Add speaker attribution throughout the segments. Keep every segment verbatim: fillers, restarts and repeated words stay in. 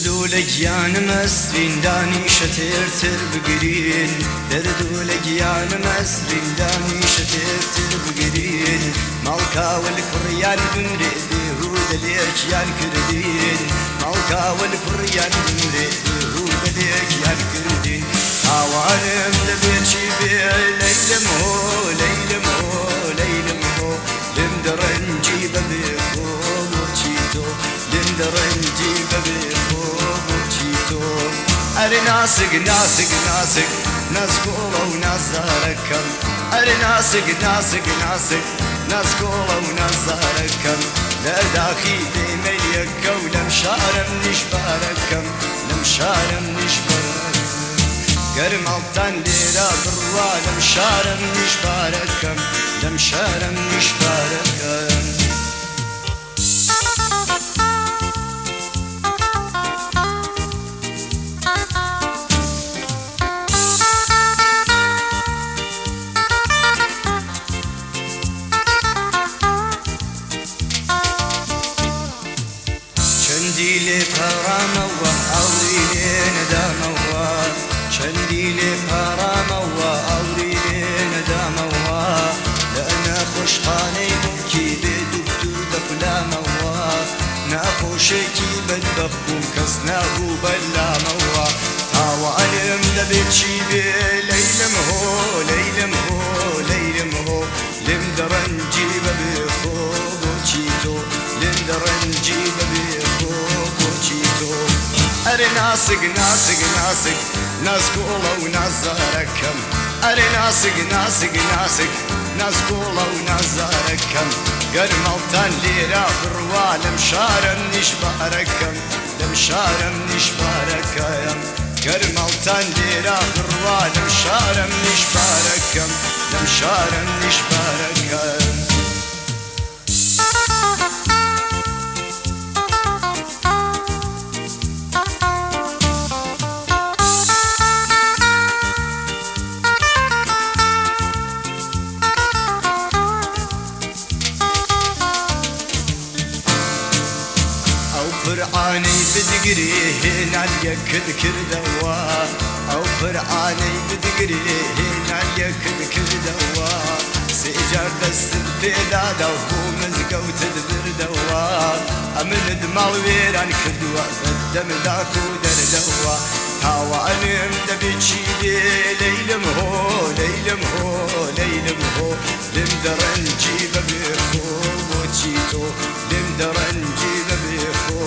Speaker 1: دردو لگیانم اسرین دانیشە تێرتر بگرین دردو لگیانم اسرین دانیشە تێرتر بگرین ماڵکاول کوڕیان بمرێ بێهودە لێکیان کردین ماڵکاول کوڕیان بمرێ بێهودە لێکیان کردین ئاوانم دەبێت چی بێ لەیلم هۆ لەیلم هۆ لەیلم هۆ لێم دەڕەنجی بەبێ خۆ بۆچی تۆ لێم دەڕەنجی بەبێ ئەرێ ناسک ناسک ناسک ناسکۆڵە و نازدارەکەم ئەرێ ناسک ناسک ناسک ناسکۆڵە و نازدارەکەم لە داخی دەیمەریەکە و لەم شارم نیشبارەکەم لەم شارم نیشبارەکەم گەرماڵتان لێرە بڕوا لەم شارم نیشبارەکەم لەم شارم نیشبارەکەم چەندی لێ پەڕامەوە ئەوری لێ نەدامەوە چەندی لێ پەڕامەوە ئەوری لێ نەدامەوە لە نەخۆشخانەی موکی بێ دوکتور دەفلامەوە ناخۆشێکی بەدبەخت بووم کەس نابوو بەلامەوە ئاوانم دەبێت چی بێ لەیلم هۆ لەیلم هۆ لەیلم هۆ لێم دەڕەنجی بەبێ خۆ بۆچی تۆ لێم دەڕەنجی بەبێ ئەرێ ناسک ناسک ناسک ناسکۆڵە و نازدارەکەم ئەرێ ناسک ناسک ناسک ناسکۆڵە و نازدارەکەم گەرماڵتان لێرە بڕوا لەم شارم نیشبارەکەم لەم شارم نیشبارەکەم گەرماڵتان لێرە بڕوا لەم شارم نیشبارەکەم لەم شارم نیشبارەکەم پرعانەی بدگرێ هێنان یەکت کردەوە ئەو پرعانەی بدگرێ هێنان یەکت کردەوە سێجار دەستت پێدادا و بۆ مزگەوتت بردەوە ئەمنت ماڵ وێران کردووە بەدەمدا و دەردەوە هاوانم دەبێت چی لێ لەیلم هۆ لەیلم هۆ لەیلم هۆ لێم دەڕەنجی بەبێ خۆ بۆچی تۆ لێم دەڕەنجی بەبێ خۆ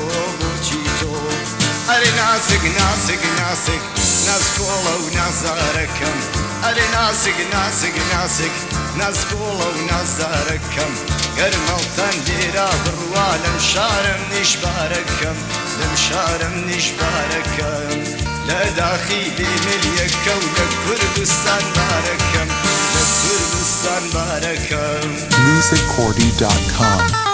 Speaker 1: ئەرێ ناسک ناسک ناسک ناسکۆڵە و نازدارەکەم ئەرێ ناسک ناسک ناسک ناسکۆڵە و نازدارەکەم گەرماڵتان لێرە بڕوا لەم شارم نیشبارەکەم لەم شارم نیشبارەکەم لە داخی بێمەریەکە و لە کوردستان بارەکەم لە کوردستان بارەکەم
Speaker 2: music cordy dot com